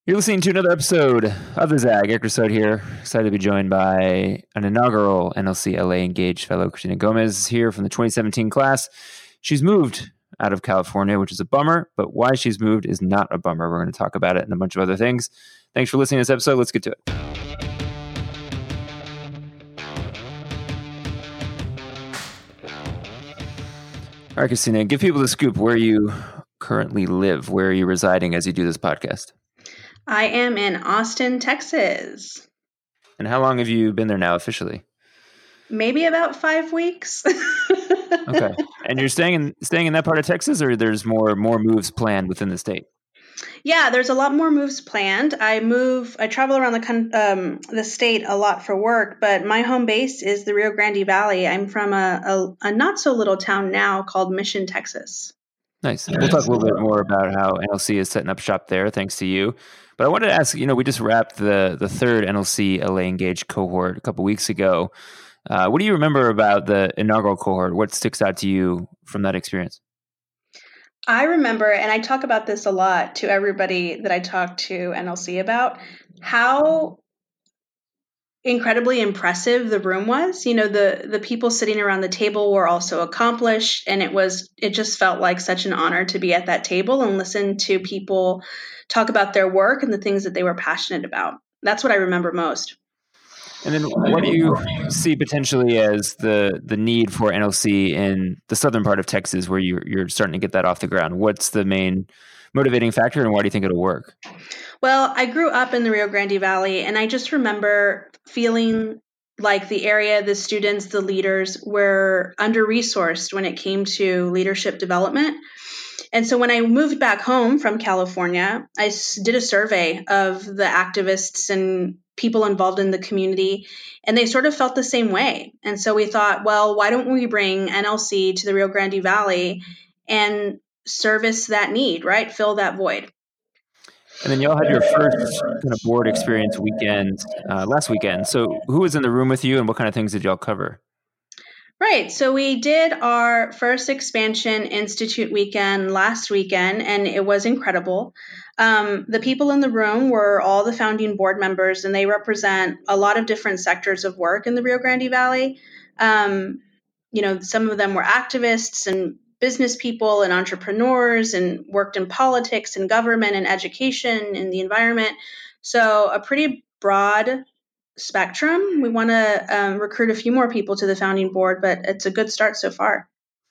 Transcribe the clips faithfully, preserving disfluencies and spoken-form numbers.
You're listening to another episode of the Zag. Eric Rousseau here. Excited to be joined by an inaugural N L C L A Engaged fellow. Christina Gomez is here from the twenty seventeen class. She's moved out of California, which is a bummer, but why she's moved is not a bummer. We're going to talk about it and a bunch of other things. Thanks for listening to this episode. Let's get to it. All right, Christina, give people the scoop where you currently live. Where are you residing as you do this podcast? I am in Austin, Texas. And how long have you been there now officially? Maybe about five weeks. Okay. And you're staying in staying in that part of Texas, or there's more more moves planned within the state? Yeah, there's a lot more moves planned. I move, I travel around the um, the state a lot for work, but my home base is the Rio Grande Valley. I'm from a, a, a not so little town now called Mission, Texas. Nice. We'll talk a little bit more about how N L C is setting up shop there, thanks to you. But I wanted to ask, you know, we just wrapped the the third N L C L A Engaged cohort a couple weeks ago. Uh, what do you remember about the inaugural cohort? What sticks out to you from that experience? I remember, and I talk about this a lot to everybody that I talk to N L C about, how incredibly impressive the room was. You know, the the people sitting around the table were also accomplished, and it was it just felt like such an honor to be at that table and listen to people talk about their work and the things that they were passionate about. That's what I remember most. And then what do you see potentially as the the need for N L C in the southern part of Texas where you're, you're starting to get that off the ground? What's the main motivating factor, and why do you think it'll work? Well, I grew up in the Rio Grande Valley, and I just remember feeling like the area, the students, the leaders were under-resourced when it came to leadership development. And so when I moved back home from California, I did a survey of the activists and people involved in the community, and they sort of felt the same way. And so we thought, well, why don't we bring N L C to the Rio Grande Valley and service that need, right? Fill that void. And then y'all had your first kind of board experience weekend uh, last weekend. So who was in the room with you, and what kind of things did y'all cover? Right. So we did our first Expansion Institute weekend last weekend, and it was incredible. Um, the people in the room were all the founding board members, and they represent a lot of different sectors of work in the Rio Grande Valley. Um, you know, some of them were activists and business people and entrepreneurs and worked in politics and government and education and the environment. So a pretty broad spectrum. We want to um, recruit a few more people to the founding board, but it's a good start so far.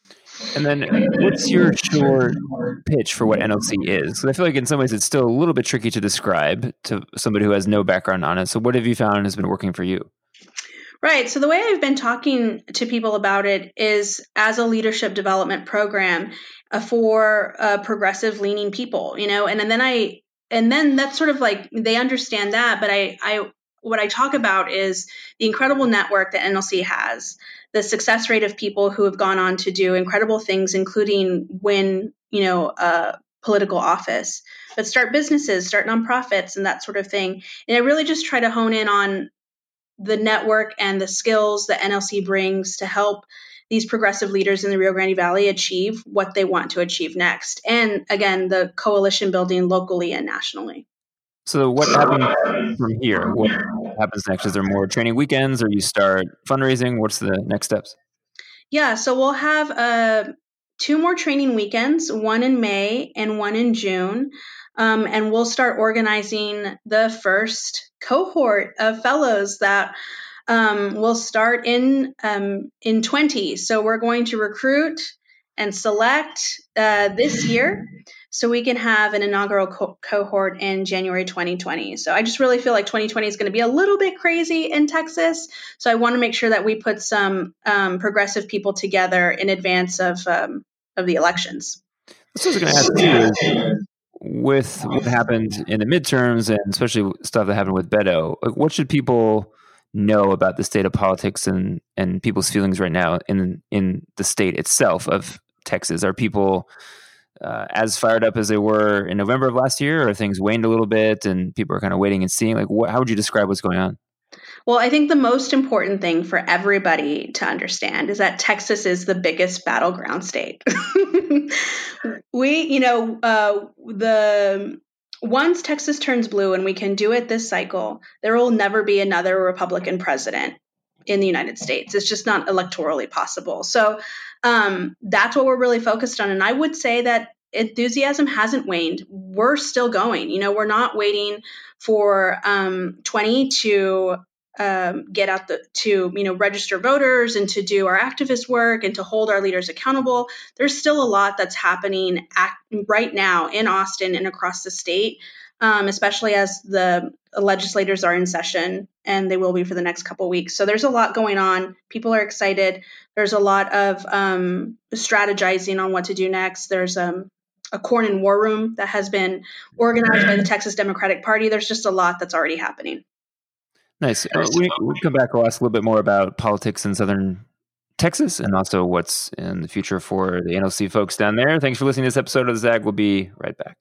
And then what's your short pitch for what N L C is? Because I feel like in some ways it's still a little bit tricky to describe to somebody who has no background on it. So what have you found has been working for you? Right. So the way I've been talking to people about it is as a leadership development program uh, for uh, progressive leaning people, you know, and, and then I, and then that's sort of like, they understand that, but I, I, what I talk about is the incredible network that N L C has, the success rate of people who have gone on to do incredible things, including win, you know, uh, political office, but start businesses, start nonprofits and that sort of thing. And I really just try to hone in on the network and the skills that N L C brings to help these progressive leaders in the Rio Grande Valley achieve what they want to achieve next. And again, the coalition building locally and nationally. So what happens from here? What happens next? Is there more training weekends, or you start fundraising? What's the next steps? Yeah, so we'll have uh, two more training weekends, one in May and one in June. Um, and we'll start organizing the first cohort of fellows that um, will start in um, in twenty. So we're going to recruit and select uh, this year so we can have an inaugural co- cohort in January twenty twenty. So I just really feel like twenty twenty is going to be a little bit crazy in Texas. So I want to make sure that we put some um, progressive people together in advance of um, of the elections. That's what I was going to ask you is, with what happened in the midterms and especially stuff that happened with Beto, like what should people know about the state of politics and, and people's feelings right now in in the state itself of Texas? Are people uh, as fired up as they were in November of last year, or things waned a little bit and people are kind of waiting and seeing? Like, what, how would you describe what's going on? Well, I think the most important thing for everybody to understand is that Texas is the biggest battleground state. we, you know, uh, the once Texas turns blue and we can do it this cycle, there will never be another Republican president in the United States. It's just not electorally possible. So um, that's what we're really focused on. And I would say that enthusiasm hasn't waned. We're still going. You know, we're not waiting for um, twenty to um, get out the to you know register voters and to do our activist work and to hold our leaders accountable. There's still a lot that's happening at, right now in Austin and across the state, um, especially as the legislators are in session, and they will be for the next couple of weeks. So there's a lot going on. People are excited. There's a lot of um, strategizing on what to do next. There's um, a Cornyn war room that has been organized by the Texas Democratic Party. There's just a lot that's already happening. Nice. Uh, we, we'll come back. We'll ask a little bit more about politics in Southern Texas and also what's in the future for the N L C folks down there. Thanks for listening to this episode of The Zag. We'll be right back.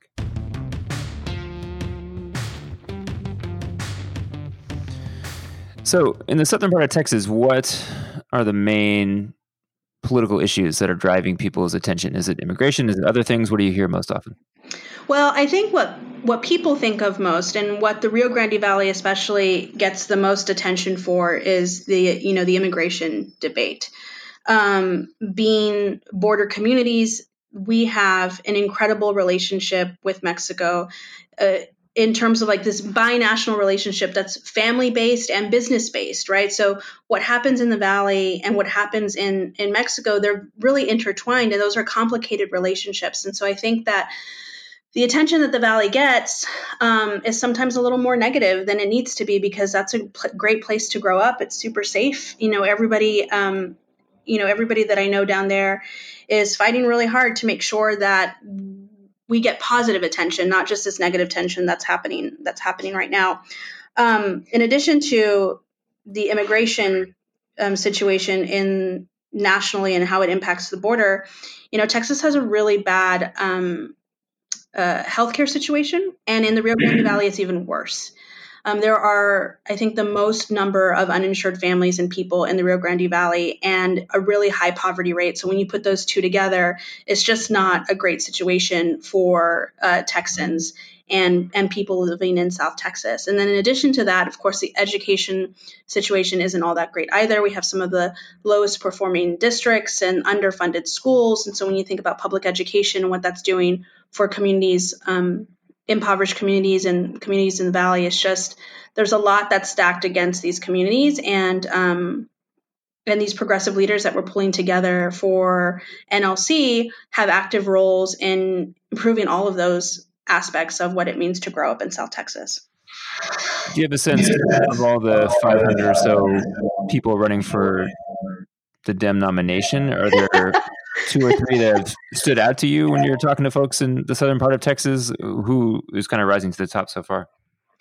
So in the southern part of Texas, what are the main political issues that are driving people's attention? Is it immigration? Is it other things? What do you hear most often? Well, I think what, what people think of most and what the Rio Grande Valley especially gets the most attention for is the, you know, the immigration debate. Um, being border communities, we have an incredible relationship with Mexico uh, in terms of like this binational relationship that's family-based and business-based, right? So what happens in the Valley and what happens in, in Mexico, they're really intertwined, and those are complicated relationships. And so I think that the attention that the Valley gets um, is sometimes a little more negative than it needs to be, because that's a pl- great place to grow up. It's super safe. You know, everybody, um, you know, everybody that I know down there is fighting really hard to make sure that we get positive attention, not just this negative tension that's happening, that's happening right now. Um, in addition to the immigration um, situation in nationally and how it impacts the border, you know, Texas has a really bad um, Uh, healthcare situation, and in the Rio Grande Valley, it's even worse. Um, there are, I think, the most number of uninsured families and people in the Rio Grande Valley, and a really high poverty rate. So when you put those two together, it's just not a great situation for uh, Texans and and people living in South Texas. And then in addition to that, of course, the education situation isn't all that great either. We have some of the lowest performing districts and underfunded schools. And so when you think about public education and what that's doing for communities, um, impoverished communities and communities in the Valley, it's just, there's a lot that's stacked against these communities. And um, and these progressive leaders that we're pulling together for N L C have active roles in improving all of those aspects of what it means to grow up in South Texas. Do you have a sense of all the five hundred or so people running for the Dem nomination? Are there two or three that have stood out to you when you're talking to folks in the southern part of Texas? Who is kind of rising to the top so far?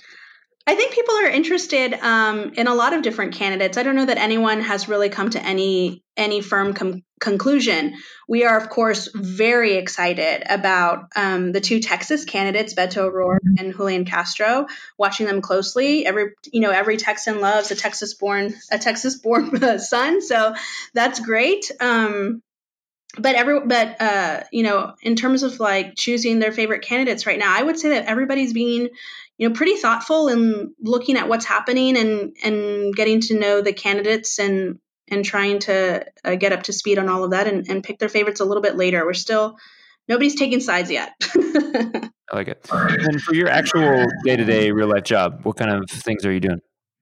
I think people are interested um, in a lot of different candidates. I don't know that anyone has really come to any any firm com- conclusion. We are, of course, very excited about um, the two Texas candidates, Beto O'Rourke and Julian Castro. Watching them closely, every you know every Texan loves a Texas-born a Texas-born son, so that's great. Um, But every, but uh, you know, in terms of like choosing their favorite candidates right now, I would say that everybody's being, you know, pretty thoughtful and looking at what's happening and and getting to know the candidates and and trying to uh, get up to speed on all of that and, and pick their favorites a little bit later. We're still, nobody's taking sides yet. I like it. And for your actual day-to-day real life job, what kind of things are you doing?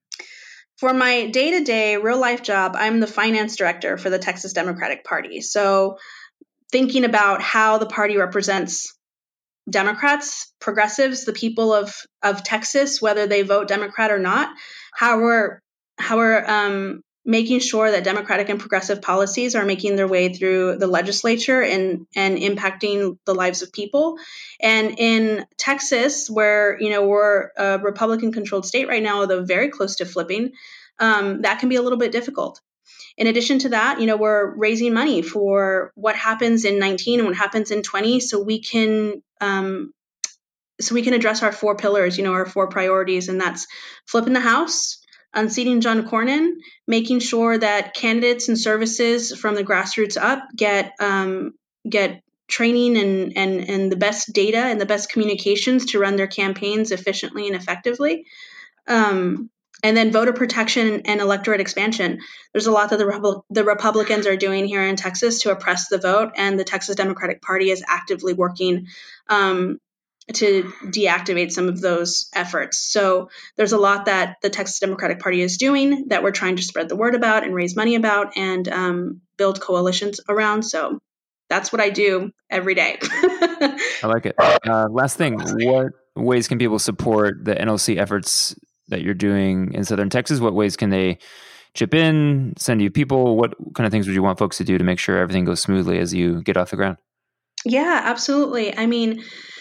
For my day-to-day real-life job, I'm the finance director for the Texas Democratic Party. So thinking about how the party represents Democrats, progressives, the people of, of Texas, whether they vote Democrat or not, how we're, how we're um, making sure that Democratic and progressive policies are making their way through the legislature and, and impacting the lives of people. And in Texas, where, you know, we're a Republican-controlled state right now, although very close to flipping, um, that can be a little bit difficult. In addition to that, you know, we're raising money for what happens in nineteen and what happens in twenty, so we can um, so we can address our four pillars, you know, our four priorities, and that's flipping the House, unseating John Cornyn, making sure that candidates and services from the grassroots up get um, get training and, and, and the best data and the best communications to run their campaigns efficiently and effectively. Um, and then voter protection and electorate expansion. There's a lot that the, Repu- the Republicans are doing here in Texas to oppress the vote, and the Texas Democratic Party is actively working um, to deactivate some of those efforts. So there's a lot that the Texas Democratic Party is doing that we're trying to spread the word about and raise money about and um, build coalitions around. So that's what I do every day. I like it. Uh, last thing, what ways can people support the N L C efforts that you're doing in Southern Texas? What ways can they chip in, send you people? What kind of things would you want folks to do to make sure everything goes smoothly as you get off the ground? Yeah, absolutely. I mean,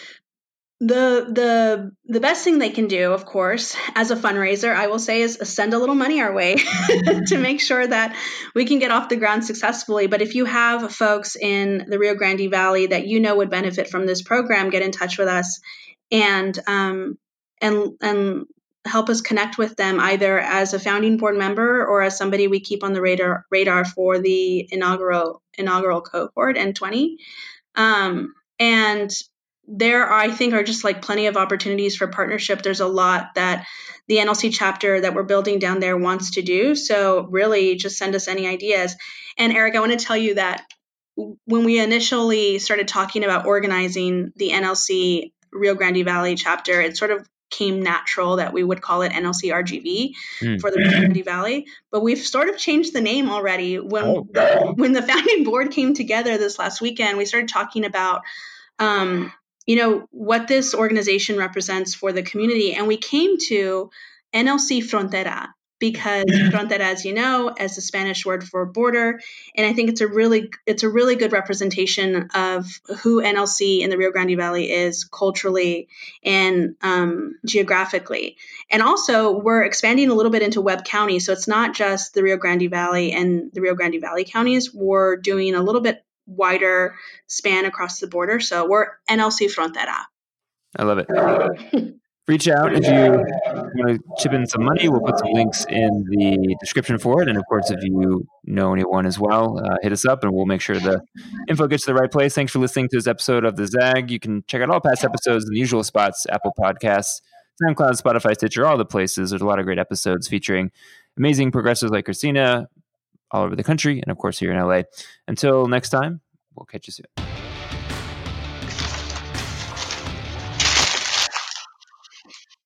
the the the best thing they can do, of course, as a fundraiser, I will say, is send a little money our way to make sure that we can get off the ground successfully. But if you have folks in the Rio Grande Valley that you know would benefit from this program, get in touch with us and um, and and help us connect with them, either as a founding board member or as somebody we keep on the radar radar for the inaugural inaugural cohort N twenty. Um, and there, I think, are just like plenty of opportunities for partnership. There's a lot that the N L C chapter that we're building down there wants to do. So really just send us any ideas. And Eric, I want to tell you that when we initially started talking about organizing the N L C Rio Grande Valley chapter, it sort of came natural that we would call it N L C R G V mm. for the Rio Grande Valley. But we've sort of changed the name already. When, oh. the, when the founding board came together this last weekend, we started talking about um, you know, what this organization represents for the community. And we came to N L C Frontera because frontera, as you know, as the Spanish word for border. And I think it's a really, it's a really good representation of who N L C in the Rio Grande Valley is culturally and um, geographically. And also we're expanding a little bit into Webb County. So it's not just the Rio Grande Valley and the Rio Grande Valley counties. We're doing a little bit wider span across the border. So we're N L C Frontera. I love it. Reach out if you want to chip in some money. We'll put some links in the description for it. And of course, if you know anyone as well, uh, hit us up and we'll make sure the info gets to the right place. Thanks for listening to this episode of The Zag. You can check out all past episodes in the usual spots: Apple Podcasts, SoundCloud, Spotify, Stitcher, all the places. There's a lot of great episodes featuring amazing progressives like Christina all over the country and of course here in L A. Until next time, we'll catch you soon.